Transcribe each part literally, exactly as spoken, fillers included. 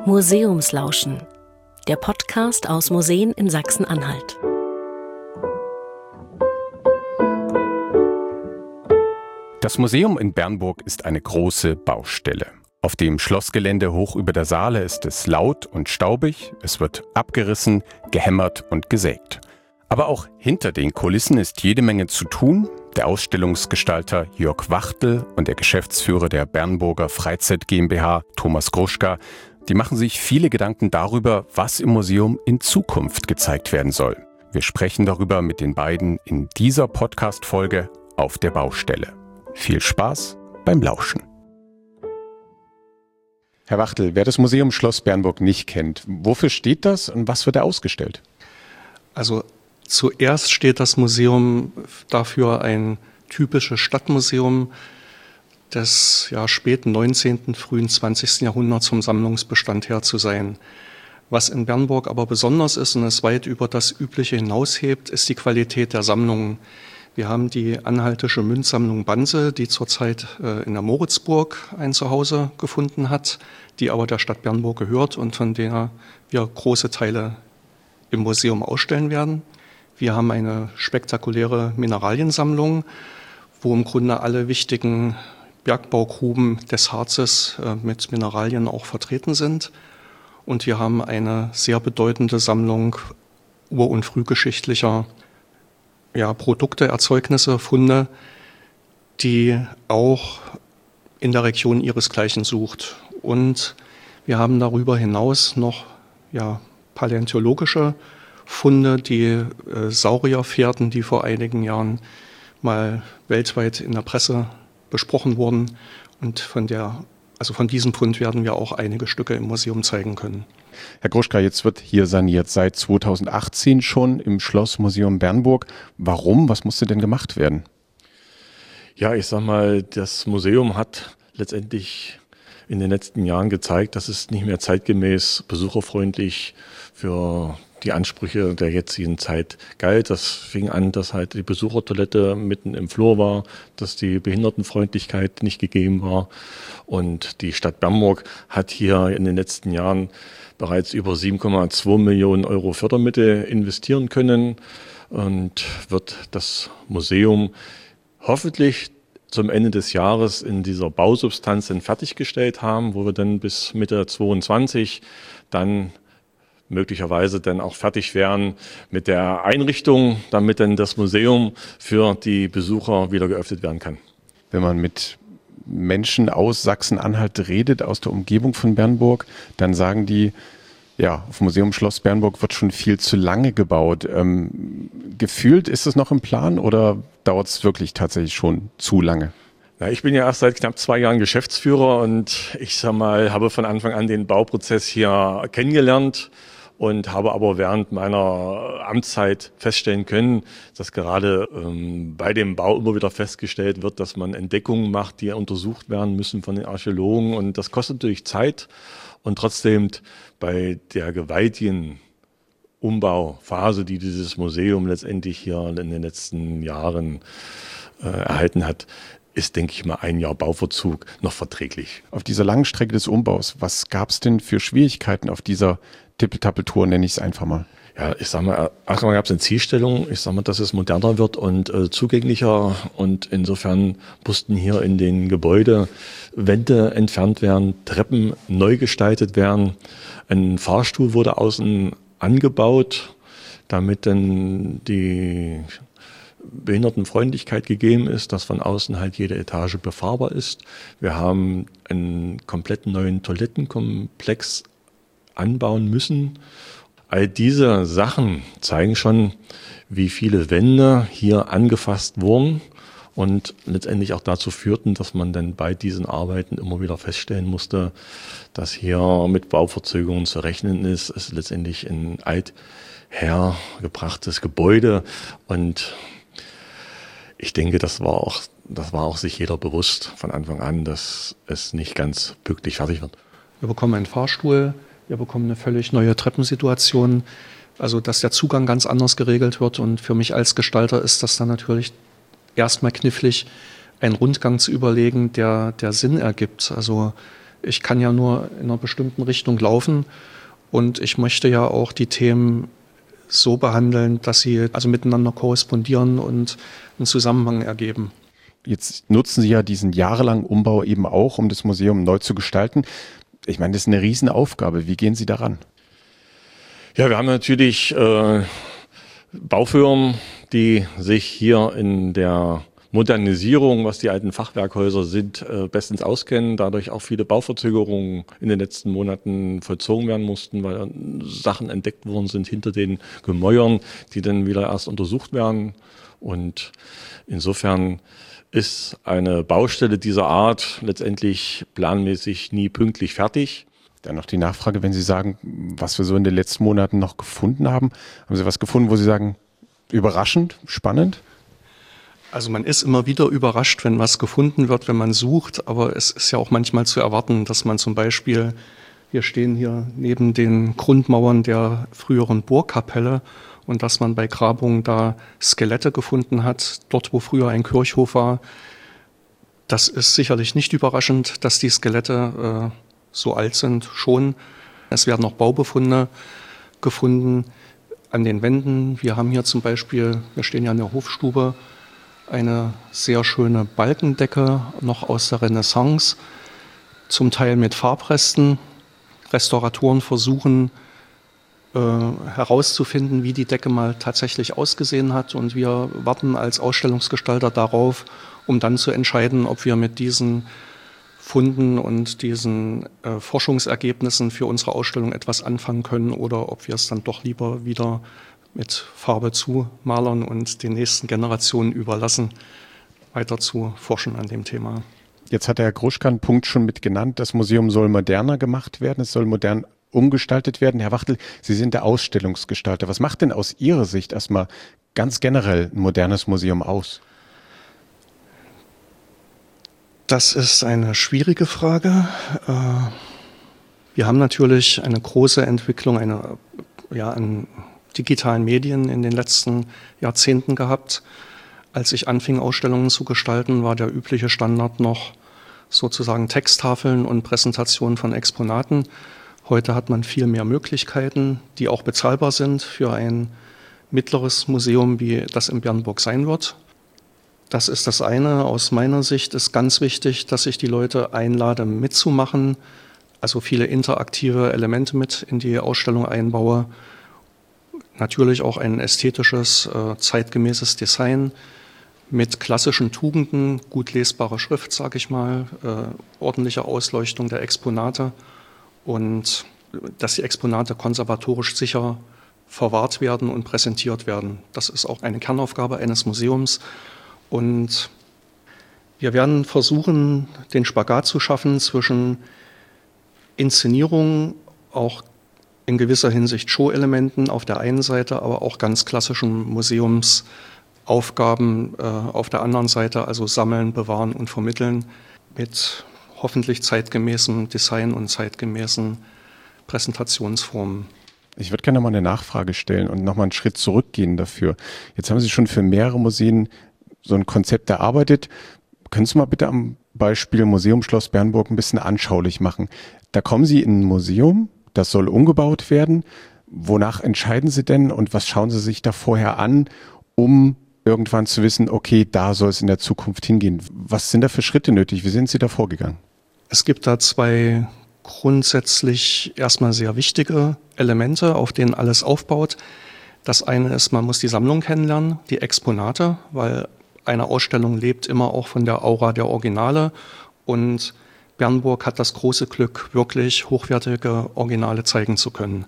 Museumslauschen, der Podcast aus Museen in Sachsen-Anhalt. Das Museum in Bernburg ist eine große Baustelle. Auf dem Schlossgelände hoch über der Saale ist es laut und staubig, es wird abgerissen, gehämmert und gesägt. Aber auch hinter den Kulissen ist jede Menge zu tun. Der Ausstellungsgestalter Jörg Wachtel und der Geschäftsführer der Bernburger Freizeit GmbH, Thomas Gruschka, die machen sich viele Gedanken darüber, was im Museum in Zukunft gezeigt werden soll. Wir sprechen darüber mit den beiden in dieser Podcast-Folge auf der Baustelle. Viel Spaß beim Lauschen. Herr Wachtel, wer das Museum Schloss Bernburg nicht kennt, wofür steht das und was wird da ausgestellt? Also zuerst steht das Museum dafür, ein typisches Stadtmuseum des ja, späten neunzehnten, frühen zwanzigsten Jahrhunderts vom Sammlungsbestand her zu sein. Was in Bernburg aber besonders ist und es weit über das Übliche hinaushebt, ist die Qualität der Sammlungen. Wir haben die anhaltische Münzsammlung Banse, die zurzeit äh, in der Moritzburg ein Zuhause gefunden hat, die aber der Stadt Bernburg gehört und von der wir große Teile im Museum ausstellen werden. Wir haben eine spektakuläre Mineraliensammlung, wo im Grunde alle wichtigen Bergbaugruben des Harzes äh, mit Mineralien auch vertreten sind. Und wir haben eine sehr bedeutende Sammlung ur- und frühgeschichtlicher ja, Produkte, Erzeugnisse, Funde, die auch in der Region ihresgleichen sucht. Und wir haben darüber hinaus noch ja, paläontologische Funde, die äh, Saurierfährten, die vor einigen Jahren mal weltweit in der Presse besprochen wurden. Und von der, also von diesem Fund werden wir auch einige Stücke im Museum zeigen können. Herr Gruschka, jetzt wird hier saniert, seit zweitausendachtzehn schon im Schlossmuseum Bernburg. Warum? Was musste denn gemacht werden? Ja, ich sag mal, das Museum hat letztendlich in den letzten Jahren gezeigt, dass es nicht mehr zeitgemäß besucherfreundlich für die Ansprüche der jetzigen Zeit galt. Das fing an, dass halt die Besuchertoilette mitten im Flur war, dass die Behindertenfreundlichkeit nicht gegeben war. Und die Stadt Bernburg hat hier in den letzten Jahren bereits über sieben Komma zwei Millionen Euro Fördermittel investieren können und wird das Museum hoffentlich zum Ende des Jahres in dieser Bausubstanz dann fertiggestellt haben, wo wir dann bis Mitte zweiundzwanzig dann möglicherweise dann auch fertig wären mit der Einrichtung, damit dann das Museum für die Besucher wieder geöffnet werden kann. Wenn man mit Menschen aus Sachsen-Anhalt redet, aus der Umgebung von Bernburg, dann sagen die, ja, auf Museum Schloss Bernburg wird schon viel zu lange gebaut. Ähm, gefühlt ist es noch im Plan oder dauert es wirklich tatsächlich schon zu lange? Na, ich bin ja erst seit knapp zwei Jahren Geschäftsführer und ich sag mal, habe von Anfang an den Bauprozess hier kennengelernt und habe aber während meiner Amtszeit feststellen können, dass gerade ähm, bei dem Bau immer wieder festgestellt wird, dass man Entdeckungen macht, die untersucht werden müssen von den Archäologen. Und das kostet natürlich Zeit. Und trotzdem bei der gewaltigen Umbauphase, die dieses Museum letztendlich hier in den letzten Jahren äh, erhalten hat, ist, denke ich mal, ein Jahr Bauverzug noch verträglich. Auf dieser langen Strecke des Umbaus, was gab es denn für Schwierigkeiten auf dieser Tippeltappeltour, nenne ich es einfach mal? Ja, ich sag mal, erstmal gab es eine Zielstellung, ich sag mal, dass es moderner wird und äh, zugänglicher und insofern mussten hier in den Gebäude Wände entfernt werden, Treppen neu gestaltet werden, ein Fahrstuhl wurde außen angebaut, damit dann die Behindertenfreundlichkeit gegeben ist, dass von außen halt jede Etage befahrbar ist. Wir haben einen komplett neuen Toilettenkomplex anbauen müssen. All diese Sachen zeigen schon, wie viele Wände hier angefasst wurden und letztendlich auch dazu führten, dass man dann bei diesen Arbeiten immer wieder feststellen musste, dass hier mit Bauverzögerungen zu rechnen ist. Es ist letztendlich ein althergebrachtes Gebäude und ich denke, das war auch, das war auch sich jeder bewusst von Anfang an, dass es nicht ganz pünktlich fertig wird. Wir bekommen einen Fahrstuhl. Wir bekommen eine völlig neue Treppensituation, also dass der Zugang ganz anders geregelt wird. Und für mich als Gestalter ist das dann natürlich erstmal knifflig, einen Rundgang zu überlegen, der, der Sinn ergibt. Also ich kann ja nur in einer bestimmten Richtung laufen und ich möchte ja auch die Themen so behandeln, dass sie also miteinander korrespondieren und einen Zusammenhang ergeben. Jetzt nutzen Sie ja diesen jahrelangen Umbau eben auch, um das Museum neu zu gestalten. Ich meine, das ist eine Riesenaufgabe. Wie gehen Sie daran? Ja, wir haben natürlich äh, Baufirmen, die sich hier in der Modernisierung, was die alten Fachwerkhäuser sind, äh, bestens auskennen. Dadurch auch viele Bauverzögerungen in den letzten Monaten vollzogen werden mussten, weil Sachen entdeckt worden sind hinter den Gemäuern, die dann wieder erst untersucht werden. Und insofern ist eine Baustelle dieser Art letztendlich planmäßig nie pünktlich fertig. Dann noch die Nachfrage, wenn Sie sagen, was wir so in den letzten Monaten noch gefunden haben. Haben Sie was gefunden, wo Sie sagen, überraschend, spannend? Also man ist immer wieder überrascht, wenn was gefunden wird, wenn man sucht. Aber es ist ja auch manchmal zu erwarten, dass man zum Beispiel, wir stehen hier neben den Grundmauern der früheren Burgkapelle, und dass man bei Grabungen da Skelette gefunden hat, dort wo früher ein Kirchhof war. Das ist sicherlich nicht überraschend, dass die Skelette äh, so alt sind schon. Es werden noch Baubefunde gefunden an den Wänden. Wir haben hier zum Beispiel, wir stehen ja in der Hofstube, eine sehr schöne Balkendecke noch aus der Renaissance, zum Teil mit Farbresten. Restauratoren versuchen herauszufinden, wie die Decke mal tatsächlich ausgesehen hat. Und wir warten als Ausstellungsgestalter darauf, um dann zu entscheiden, ob wir mit diesen Funden und diesen äh, Forschungsergebnissen für unsere Ausstellung etwas anfangen können oder ob wir es dann doch lieber wieder mit Farbe zumalern und den nächsten Generationen überlassen, weiter zu forschen an dem Thema. Jetzt hat der Herr Gruschka einen Punkt schon mit genannt. Das Museum soll moderner gemacht werden. Es soll modern umgestaltet werden. Herr Wachtel, Sie sind der Ausstellungsgestalter. Was macht denn aus Ihrer Sicht erstmal ganz generell ein modernes Museum aus? Das ist eine schwierige Frage. Wir haben natürlich eine große Entwicklung eine, ja, an digitalen Medien in den letzten Jahrzehnten gehabt. Als ich anfing, Ausstellungen zu gestalten, war der übliche Standard noch sozusagen Texttafeln und Präsentationen von Exponaten. Heute hat man viel mehr Möglichkeiten, die auch bezahlbar sind für ein mittleres Museum, wie das in Bernburg sein wird. Das ist das eine. Aus meiner Sicht ist ganz wichtig, dass ich die Leute einlade, mitzumachen, also viele interaktive Elemente mit in die Ausstellung einbaue. Natürlich auch ein ästhetisches, äh, zeitgemäßes Design mit klassischen Tugenden, gut lesbare Schrift, sage ich mal, äh, ordentliche Ausleuchtung der Exponate. Und dass die Exponate konservatorisch sicher verwahrt werden und präsentiert werden. Das ist auch eine Kernaufgabe eines Museums. Und wir werden versuchen, den Spagat zu schaffen zwischen Inszenierung, auch in gewisser Hinsicht Show-Elementen auf der einen Seite, aber auch ganz klassischen Museumsaufgaben äh, auf der anderen Seite, also sammeln, bewahren und vermitteln mit hoffentlich zeitgemäßem Design und zeitgemäßen Präsentationsformen. Ich würde gerne noch mal eine Nachfrage stellen und noch mal einen Schritt zurückgehen dafür. Jetzt haben Sie schon für mehrere Museen so ein Konzept erarbeitet. Können Sie mal bitte am Beispiel Museum Schloss Bernburg ein bisschen anschaulich machen? Da kommen Sie in ein Museum, das soll umgebaut werden. Wonach entscheiden Sie denn und was schauen Sie sich da vorher an, um irgendwann zu wissen, okay, da soll es in der Zukunft hingehen? Was sind da für Schritte nötig? Wie sind Sie da vorgegangen? Es gibt da zwei grundsätzlich erstmal sehr wichtige Elemente, auf denen alles aufbaut. Das eine ist, man muss die Sammlung kennenlernen, die Exponate, weil eine Ausstellung lebt immer auch von der Aura der Originale. Und Bernburg hat das große Glück, wirklich hochwertige Originale zeigen zu können.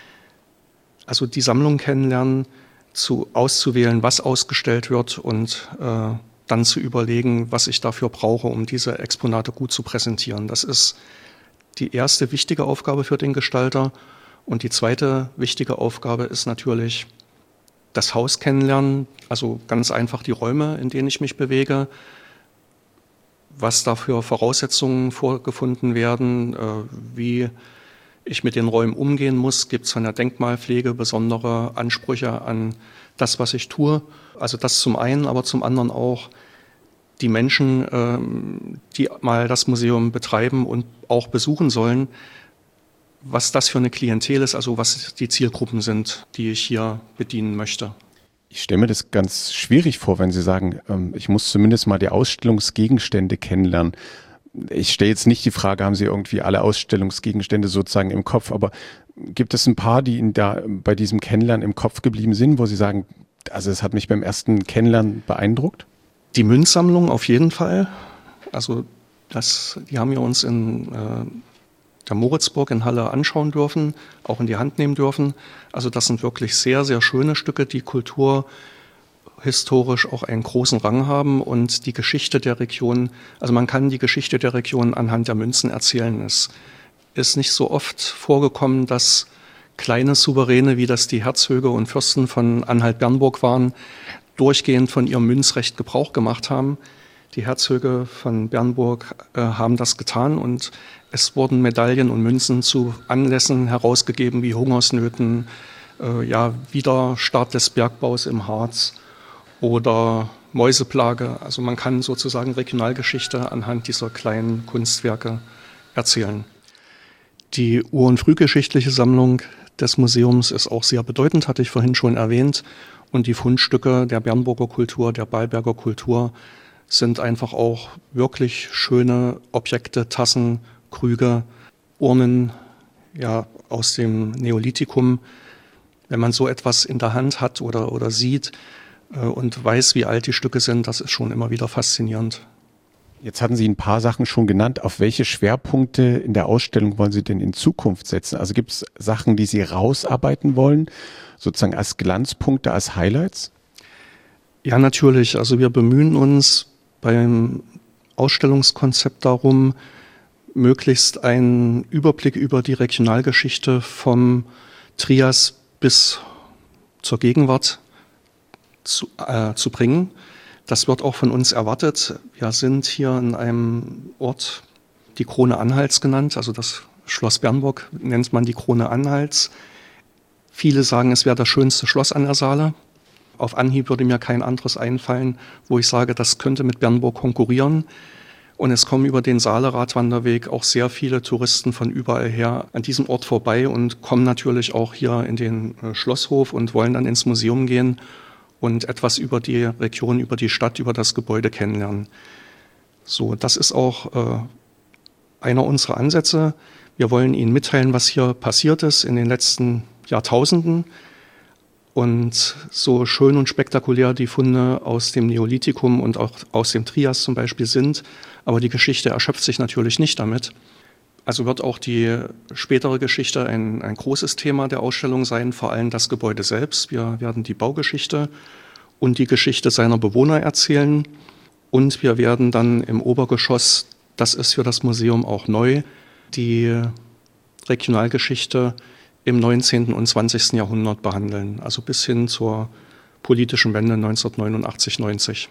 Also die Sammlung kennenlernen, zu auszuwählen, was ausgestellt wird und äh, dann zu überlegen, was ich dafür brauche, um diese Exponate gut zu präsentieren. Das ist die erste wichtige Aufgabe für den Gestalter. Und die zweite wichtige Aufgabe ist natürlich das Haus kennenlernen, also ganz einfach die Räume, in denen ich mich bewege, was da für Voraussetzungen vorgefunden werden, äh, wie ich mit den Räumen umgehen muss. Gibt es von der Denkmalpflege besondere Ansprüche an das, was ich tue? Also das zum einen, aber zum anderen auch die Menschen, ähm, die mal das Museum betreiben und auch besuchen sollen, was das für eine Klientel ist, also was die Zielgruppen sind, die ich hier bedienen möchte. Ich stelle mir das ganz schwierig vor, wenn Sie sagen, ähm, ich muss zumindest mal die Ausstellungsgegenstände kennenlernen. Ich stelle jetzt nicht die Frage, haben Sie irgendwie alle Ausstellungsgegenstände sozusagen im Kopf, aber gibt es ein paar, die Ihnen da bei diesem Kennenlernen im Kopf geblieben sind, wo Sie sagen, also es hat mich beim ersten Kennenlernen beeindruckt? Die Münzsammlung auf jeden Fall. Also das, die haben wir uns in äh, der Moritzburg in Halle anschauen dürfen, auch in die Hand nehmen dürfen. Also das sind wirklich sehr, sehr schöne Stücke, die kulturhistorisch auch einen großen Rang haben und die Geschichte der Region, also man kann die Geschichte der Region anhand der Münzen erzählen. Es ist nicht so oft vorgekommen, dass kleine Souveräne, wie das die Herzöge und Fürsten von Anhalt-Bernburg waren, durchgehend von ihrem Münzrecht Gebrauch gemacht haben. Die Herzöge von Bernburg äh, haben das getan und es wurden Medaillen und Münzen zu Anlässen herausgegeben wie Hungersnöten, äh, ja, Widerstart des Bergbaus im Harz oder Mäuseplage. Also man kann sozusagen Regionalgeschichte anhand dieser kleinen Kunstwerke erzählen. Die ur- und frühgeschichtliche Sammlung des Museums ist auch sehr bedeutend, hatte ich vorhin schon erwähnt. Und die Fundstücke der Bernburger Kultur, der Ballberger Kultur sind einfach auch wirklich schöne Objekte, Tassen, Krüge, Urnen, ja, aus dem Neolithikum. Wenn man so etwas in der Hand hat oder, oder sieht äh, und weiß, wie alt die Stücke sind, das ist schon immer wieder faszinierend. Jetzt hatten Sie ein paar Sachen schon genannt. Auf welche Schwerpunkte in der Ausstellung wollen Sie denn in Zukunft setzen? Also gibt es Sachen, die Sie rausarbeiten wollen, sozusagen als Glanzpunkte, als Highlights? Ja, natürlich. Also wir bemühen uns beim Ausstellungskonzept darum, möglichst einen Überblick über die Regionalgeschichte vom Trias bis zur Gegenwart zu, äh, zu bringen. Das wird auch von uns erwartet. Wir sind hier in einem Ort, die Krone Anhalts genannt, also das Schloss Bernburg nennt man die Krone Anhalts. Viele sagen, es wäre das schönste Schloss an der Saale. Auf Anhieb würde mir kein anderes einfallen, wo ich sage, das könnte mit Bernburg konkurrieren. Und es kommen über den Saale-Radwanderweg auch sehr viele Touristen von überall her an diesem Ort vorbei und kommen natürlich auch hier in den äh, Schlosshof und wollen dann ins Museum gehen und etwas über die Region, über die Stadt, über das Gebäude kennenlernen. So, das ist auch äh, einer unserer Ansätze. Wir wollen Ihnen mitteilen, was hier passiert ist in den letzten Jahrtausenden. Und so schön und spektakulär die Funde aus dem Neolithikum und auch aus dem Trias zum Beispiel sind, aber die Geschichte erschöpft sich natürlich nicht damit. Also wird auch die spätere Geschichte ein, ein großes Thema der Ausstellung sein, vor allem das Gebäude selbst. Wir werden die Baugeschichte und die Geschichte seiner Bewohner erzählen. Und wir werden dann im Obergeschoss, das ist für das Museum auch neu, die Regionalgeschichte im neunzehnten und zwanzigsten Jahrhundert behandeln, also bis hin zur politischen Wende neunzehnhundertneunundachtzig neunzig.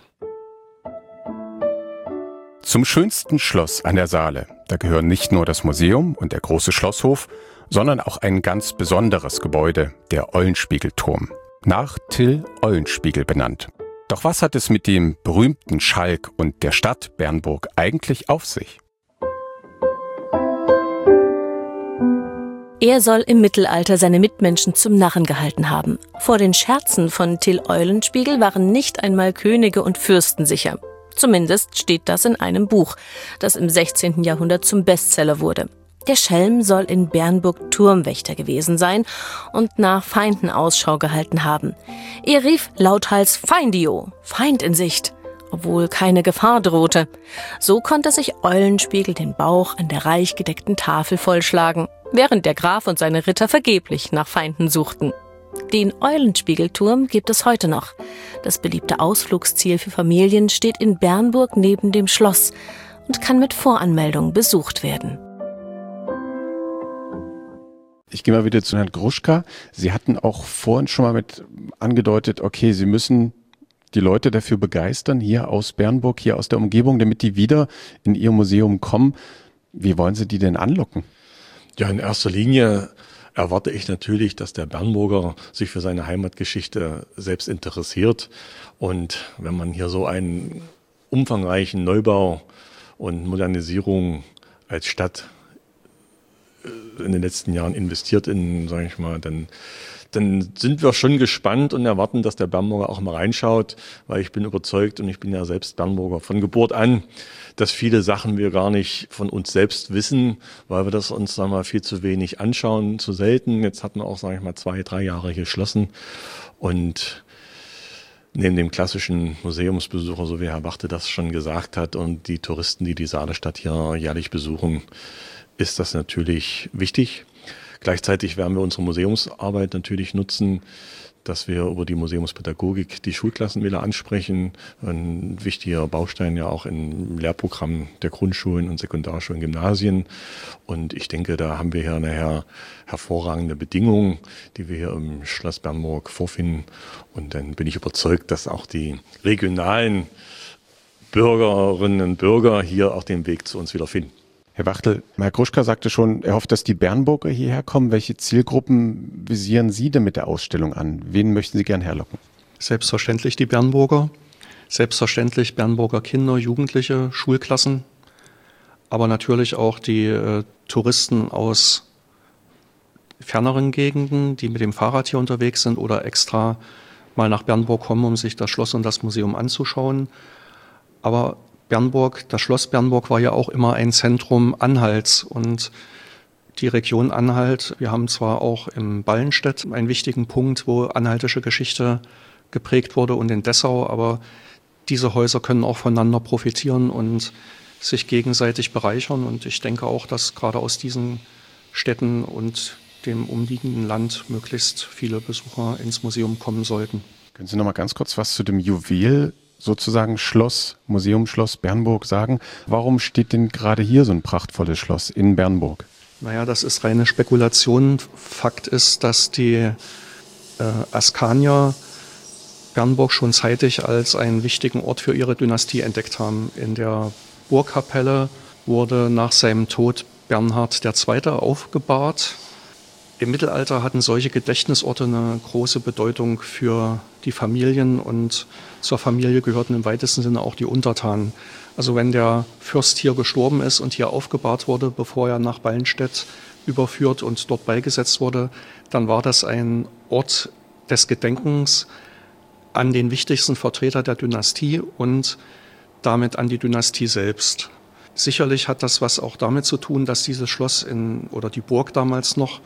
Zum schönsten Schloss an der Saale, da gehören nicht nur das Museum und der große Schlosshof, sondern auch ein ganz besonderes Gebäude, der Eulenspiegelturm, nach Till Eulenspiegel benannt. Doch was hat es mit dem berühmten Schalk und der Stadt Bernburg eigentlich auf sich? Er soll im Mittelalter seine Mitmenschen zum Narren gehalten haben. Vor den Scherzen von Till Eulenspiegel waren nicht einmal Könige und Fürsten sicher. Zumindest steht das in einem Buch, das im sechzehnten Jahrhundert zum Bestseller wurde. Der Schelm soll in Bernburg Turmwächter gewesen sein und nach Feinden Ausschau gehalten haben. Er rief lauthals Feindio, Feind in Sicht, obwohl keine Gefahr drohte. So konnte sich Eulenspiegel den Bauch an der reich gedeckten Tafel vollschlagen, während der Graf und seine Ritter vergeblich nach Feinden suchten. Den Eulenspiegelturm gibt es heute noch. Das beliebte Ausflugsziel für Familien steht in Bernburg neben dem Schloss und kann mit Voranmeldung besucht werden. Ich gehe mal wieder zu Herrn Gruschka. Sie hatten auch vorhin schon mal mit angedeutet, okay, Sie müssen die Leute dafür begeistern, hier aus Bernburg, hier aus der Umgebung, damit die wieder in Ihr Museum kommen. Wie wollen Sie die denn anlocken? Ja, in erster Linie erwarte ich natürlich, dass der Bernburger sich für seine Heimatgeschichte selbst interessiert. Und wenn man hier so einen umfangreichen Neubau und Modernisierung als Stadt in den letzten Jahren investiert in, sage ich mal, dann, dann sind wir schon gespannt und erwarten, dass der Bernburger auch mal reinschaut, weil ich bin überzeugt und ich bin ja selbst Bernburger von Geburt an, dass viele Sachen wir gar nicht von uns selbst wissen, weil wir das uns, sagen wir mal, viel zu wenig anschauen, zu selten. Jetzt hatten wir auch, sage ich mal, zwei, drei Jahre geschlossen und neben dem klassischen Museumsbesucher, so wie Herr Wachte das schon gesagt hat, und die Touristen, die die Saalestadt hier jährlich besuchen, ist das natürlich wichtig. Gleichzeitig werden wir unsere Museumsarbeit natürlich nutzen, dass wir über die Museumspädagogik die Schulklassen wieder ansprechen. Ein wichtiger Baustein ja auch im Lehrprogramm der Grundschulen und Sekundarschulen, Gymnasien. Und ich denke, da haben wir hier nachher hervorragende Bedingungen, die wir hier im Schloss Bernburg vorfinden. Und dann bin ich überzeugt, dass auch die regionalen Bürgerinnen und Bürger hier auch den Weg zu uns wieder finden. Herr Wachtel, Herr Gruschka sagte schon, er hofft, dass die Bernburger hierher kommen. Welche Zielgruppen visieren Sie denn mit der Ausstellung an? Wen möchten Sie gern herlocken? Selbstverständlich die Bernburger, selbstverständlich Bernburger Kinder, Jugendliche, Schulklassen, aber natürlich auch die äh, Touristen aus ferneren Gegenden, die mit dem Fahrrad hier unterwegs sind oder extra mal nach Bernburg kommen, um sich das Schloss und das Museum anzuschauen. Aber Bernburg, das Schloss Bernburg war ja auch immer ein Zentrum Anhalts und die Region Anhalt. Wir haben zwar auch im Ballenstedt einen wichtigen Punkt, wo anhaltische Geschichte geprägt wurde und in Dessau, aber diese Häuser können auch voneinander profitieren und sich gegenseitig bereichern. Und ich denke auch, dass gerade aus diesen Städten und dem umliegenden Land möglichst viele Besucher ins Museum kommen sollten. Können Sie noch mal ganz kurz was zu dem Juwel sozusagen Schloss, Museumsschloss Bernburg sagen? Warum steht denn gerade hier so ein prachtvolles Schloss in Bernburg? Naja, das ist reine Spekulation. Fakt ist, dass die äh, Askanier Bernburg schon zeitig als einen wichtigen Ort für ihre Dynastie entdeckt haben. In der Burgkapelle wurde nach seinem Tod Bernhard der Zweite aufgebahrt. Im Mittelalter hatten solche Gedächtnisorte eine große Bedeutung für die Familien und zur Familie gehörten im weitesten Sinne auch die Untertanen. Also wenn der Fürst hier gestorben ist und hier aufgebahrt wurde, bevor er nach Ballenstedt überführt und dort beigesetzt wurde, dann war das ein Ort des Gedenkens an den wichtigsten Vertreter der Dynastie und damit an die Dynastie selbst. Sicherlich hat das was auch damit zu tun, dass dieses Schloss in, oder die Burg damals noch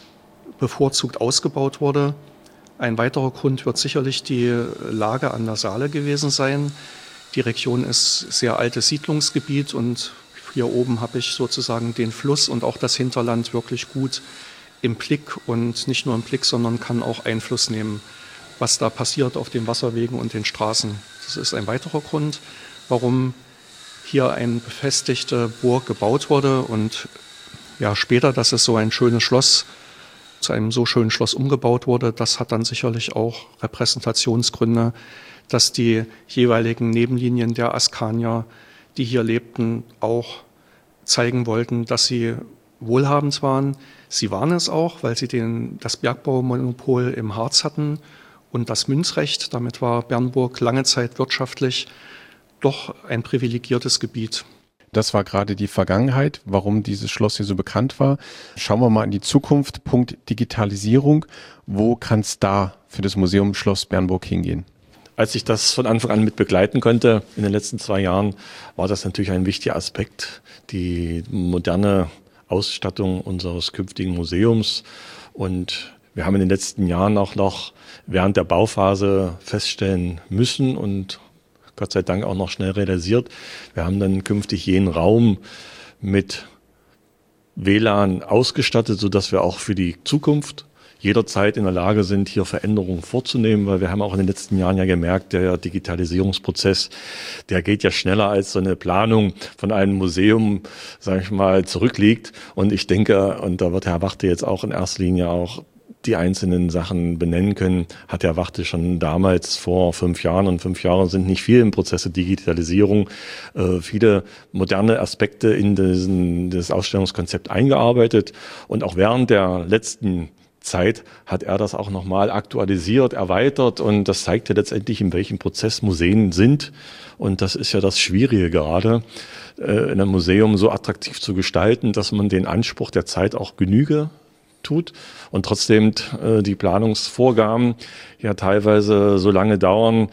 bevorzugt ausgebaut wurde. Ein weiterer Grund wird sicherlich die Lage an der Saale gewesen sein. Die Region ist sehr altes Siedlungsgebiet und hier oben habe ich sozusagen den Fluss und auch das Hinterland wirklich gut im Blick und nicht nur im Blick, sondern kann auch Einfluss nehmen, was da passiert auf den Wasserwegen und den Straßen. Das ist ein weiterer Grund, warum hier eine befestigte Burg gebaut wurde und ja, später, dass es so ein schönes Schloss zu einem so schönen Schloss umgebaut wurde, das hat dann sicherlich auch Repräsentationsgründe, dass die jeweiligen Nebenlinien der Askanier, die hier lebten, auch zeigen wollten, dass sie wohlhabend waren. Sie waren es auch, weil sie den, das Bergbaumonopol im Harz hatten und das Münzrecht. Damit war Bernburg lange Zeit wirtschaftlich doch ein privilegiertes Gebiet. Das war gerade die Vergangenheit, warum dieses Schloss hier so bekannt war. Schauen wir mal in die Zukunft. Punkt Digitalisierung. Wo kann es da für das Museum Schloss Bernburg hingehen? Als ich das von Anfang an mit begleiten konnte in den letzten zwei Jahren, war das natürlich ein wichtiger Aspekt, die moderne Ausstattung unseres künftigen Museums. Und wir haben in den letzten Jahren auch noch während der Bauphase feststellen müssen und Gott sei Dank auch noch schnell realisiert. Wir haben dann künftig jeden Raum mit W L A N ausgestattet, sodass wir auch für die Zukunft jederzeit in der Lage sind, hier Veränderungen vorzunehmen, weil wir haben auch in den letzten Jahren ja gemerkt, der Digitalisierungsprozess, der geht ja schneller als so eine Planung von einem Museum, sage ich mal, zurückliegt. Und ich denke, und da wird Herr Wachte jetzt auch in erster Linie auch die einzelnen Sachen benennen können, hat Herr Wachte schon damals vor fünf Jahren, und fünf Jahre sind nicht viel im Prozess der Digitalisierung, äh, viele moderne Aspekte in diesen, das Ausstellungskonzept eingearbeitet. Und auch während der letzten Zeit hat er das auch nochmal aktualisiert, erweitert und das zeigt ja letztendlich, in welchem Prozess Museen sind. Und das ist ja das Schwierige gerade, in einem Museum so attraktiv zu gestalten, dass man den Anspruch der Zeit auch Genüge tut und trotzdem die Planungsvorgaben ja teilweise so lange dauern,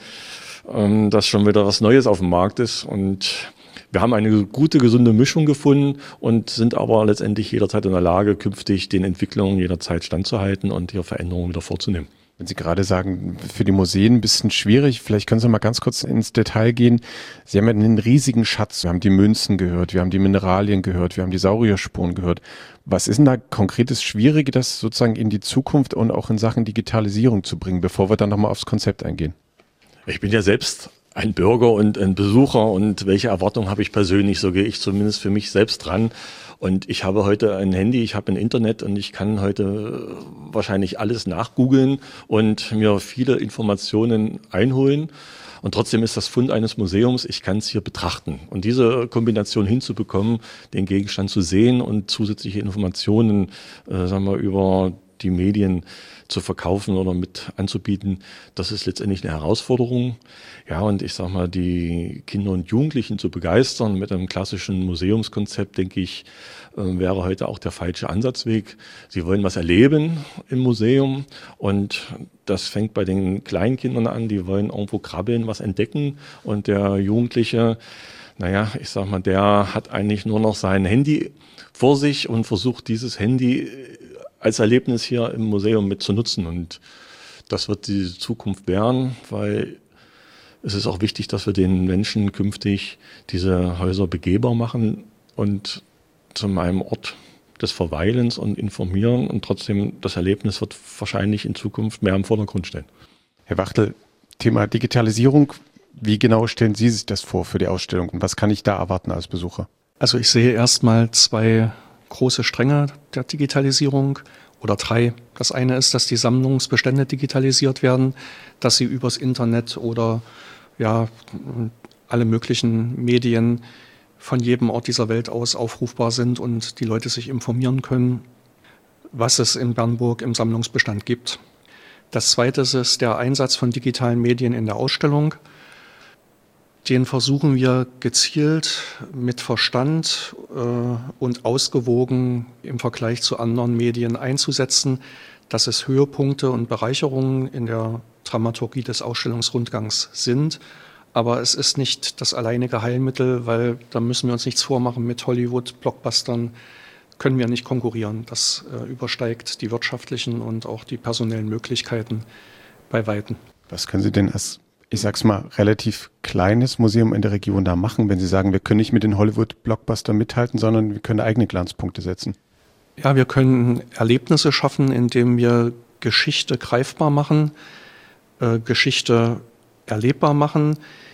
dass schon wieder was Neues auf dem Markt ist. Und wir haben eine gute, gesunde Mischung gefunden und sind aber letztendlich jederzeit in der Lage, künftig den Entwicklungen jederzeit standzuhalten und ihre Veränderungen wieder vorzunehmen. Wenn Sie gerade sagen, für die Museen ein bisschen schwierig, vielleicht können Sie mal ganz kurz ins Detail gehen. Sie haben ja einen riesigen Schatz. Wir haben die Münzen gehört, wir haben die Mineralien gehört, wir haben die Saurierspuren gehört. Was ist denn da konkretes Schwierige, das sozusagen in die Zukunft und auch in Sachen Digitalisierung zu bringen, bevor wir dann nochmal aufs Konzept eingehen? Ich bin ja selbst ein Bürger und ein Besucher und welche Erwartungen habe ich persönlich, so gehe ich zumindest für mich selbst dran. Und ich habe heute ein Handy, ich habe ein Internet und ich kann heute wahrscheinlich alles nachgoogeln und mir viele Informationen einholen. Und trotzdem ist das Fund eines Museums, ich kann es hier betrachten. Und diese Kombination hinzubekommen, den Gegenstand zu sehen und zusätzliche Informationen, äh, sagen wir, über die Medien zu verkaufen oder mit anzubieten, das ist letztendlich eine Herausforderung. Ja, und ich sag mal, die Kinder und Jugendlichen zu begeistern mit einem klassischen Museumskonzept, denke ich, wäre heute auch der falsche Ansatzweg. Sie wollen was erleben im Museum und das fängt bei den kleinen Kindern an, die wollen irgendwo krabbeln, was entdecken und der Jugendliche, naja, ich sag mal, der hat eigentlich nur noch sein Handy vor sich und versucht dieses Handy als Erlebnis hier im Museum mit zu nutzen. Und das wird die Zukunft werden, weil es ist auch wichtig, dass wir den Menschen künftig diese Häuser begehbar machen und zu einem Ort des Verweilens und Informieren. Und trotzdem, das Erlebnis wird wahrscheinlich in Zukunft mehr im Vordergrund stehen. Herr Wachtel, Thema Digitalisierung. Wie genau stellen Sie sich das vor für die Ausstellung? Und was kann ich da erwarten als Besucher? Also ich sehe erstmal zwei große Stränge der Digitalisierung oder drei. Das eine ist, dass die Sammlungsbestände digitalisiert werden, dass sie übers Internet oder ja alle möglichen Medien von jedem Ort dieser Welt aus aufrufbar sind und die Leute sich informieren können, was es in Bernburg im Sammlungsbestand gibt. Das zweite ist der Einsatz von digitalen Medien in der Ausstellung. Den versuchen wir gezielt mit Verstand äh, und ausgewogen im Vergleich zu anderen Medien einzusetzen, dass es Höhepunkte und Bereicherungen in der Dramaturgie des Ausstellungsrundgangs sind. Aber es ist nicht das alleinige Heilmittel, weil da müssen wir uns nichts vormachen, mit Hollywood-Blockbustern können wir nicht konkurrieren. Das äh, übersteigt die wirtschaftlichen und auch die personellen Möglichkeiten bei Weitem. Was können Sie denn als, ich sag's mal, relativ kleines Museum in der Region da machen, wenn Sie sagen, wir können nicht mit den Hollywood-Blockbustern mithalten, sondern wir können eigene Glanzpunkte setzen? Ja, wir können Erlebnisse schaffen, indem wir Geschichte greifbar machen, äh, Geschichte erlebbar machen,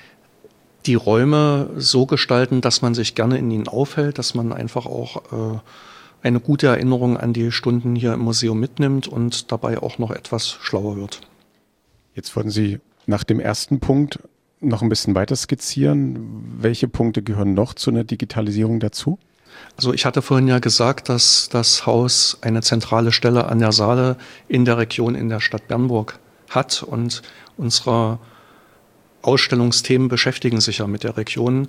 die Räume so gestalten, dass man sich gerne in ihnen aufhält, dass man einfach auch äh, eine gute Erinnerung an die Stunden hier im Museum mitnimmt und dabei auch noch etwas schlauer wird. Jetzt wollten Sie nach dem ersten Punkt noch ein bisschen weiter skizzieren. Welche Punkte gehören noch zu einer Digitalisierung dazu? Also ich hatte vorhin ja gesagt, dass das Haus eine zentrale Stelle an der Saale in der Region in der Stadt Bernburg hat und unsere Ausstellungsthemen beschäftigen sich ja mit der Region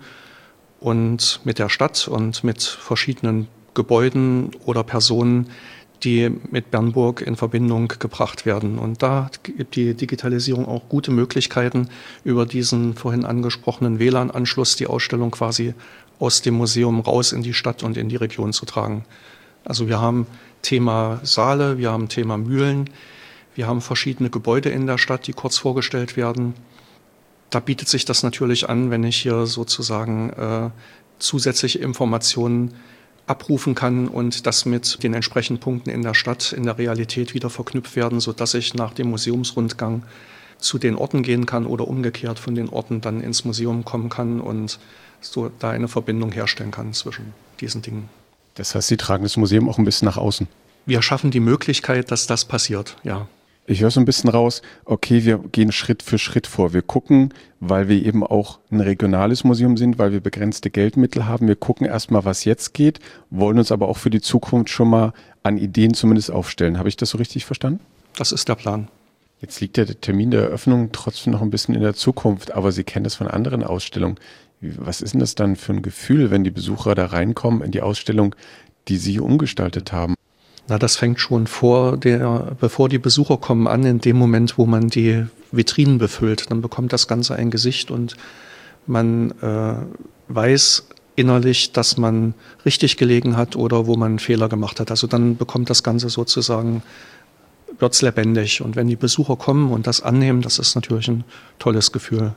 und mit der Stadt und mit verschiedenen Gebäuden oder Personen, die mit Bernburg in Verbindung gebracht werden. Und da gibt die Digitalisierung auch gute Möglichkeiten, über diesen vorhin angesprochenen W L A N-Anschluss die Ausstellung quasi aus dem Museum raus in die Stadt und in die Region zu tragen. Also wir haben Thema Saale, wir haben Thema Mühlen, wir haben verschiedene Gebäude in der Stadt, die kurz vorgestellt werden. Da bietet sich das natürlich an, wenn ich hier sozusagen äh, zusätzliche Informationen abrufen kann und das mit den entsprechenden Punkten in der Stadt, in der Realität wieder verknüpft werden, sodass ich nach dem Museumsrundgang zu den Orten gehen kann oder umgekehrt von den Orten dann ins Museum kommen kann und so da eine Verbindung herstellen kann zwischen diesen Dingen. Das heißt, Sie tragen das Museum auch ein bisschen nach außen? Wir schaffen die Möglichkeit, dass das passiert, ja. Ich höre so ein bisschen raus, okay, wir gehen Schritt für Schritt vor. Wir gucken, weil wir eben auch ein regionales Museum sind, weil wir begrenzte Geldmittel haben. Wir gucken erstmal, was jetzt geht, wollen uns aber auch für die Zukunft schon mal an Ideen zumindest aufstellen. Habe ich das so richtig verstanden? Das ist der Plan. Jetzt liegt der Termin der Eröffnung trotzdem noch ein bisschen in der Zukunft, aber Sie kennen das von anderen Ausstellungen. Was ist denn das dann für ein Gefühl, wenn die Besucher da reinkommen in die Ausstellung, die Sie umgestaltet haben? Na, das fängt schon vor der, bevor die Besucher kommen an, in dem Moment, wo man die Vitrinen befüllt. Dann bekommt das Ganze ein Gesicht und man äh, weiß innerlich, dass man richtig gelegen hat oder wo man einen Fehler gemacht hat. Also dann bekommt das Ganze sozusagen, wird's lebendig. Und wenn die Besucher kommen und das annehmen, das ist natürlich ein tolles Gefühl.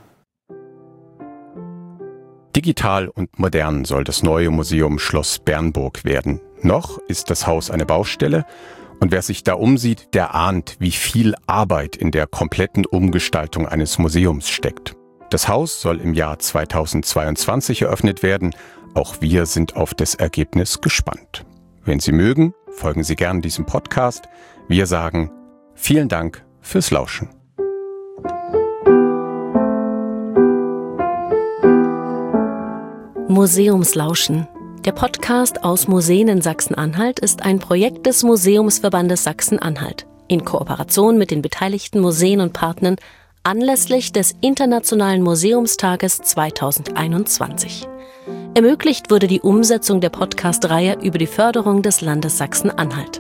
Digital und modern soll das neue Museum Schloss Bernburg werden. Noch ist das Haus eine Baustelle und wer sich da umsieht, der ahnt, wie viel Arbeit in der kompletten Umgestaltung eines Museums steckt. Das Haus soll im Jahr zweitausendzweiundzwanzig eröffnet werden. Auch wir sind auf das Ergebnis gespannt. Wenn Sie mögen, folgen Sie gern diesem Podcast. Wir sagen vielen Dank fürs Lauschen. Museumslauschen. Der Podcast aus Museen in Sachsen-Anhalt ist ein Projekt des Museumsverbandes Sachsen-Anhalt in Kooperation mit den beteiligten Museen und Partnern anlässlich des Internationalen Museumstages zweitausendeinundzwanzig. Ermöglicht wurde die Umsetzung der Podcast-Reihe über die Förderung des Landes Sachsen-Anhalt.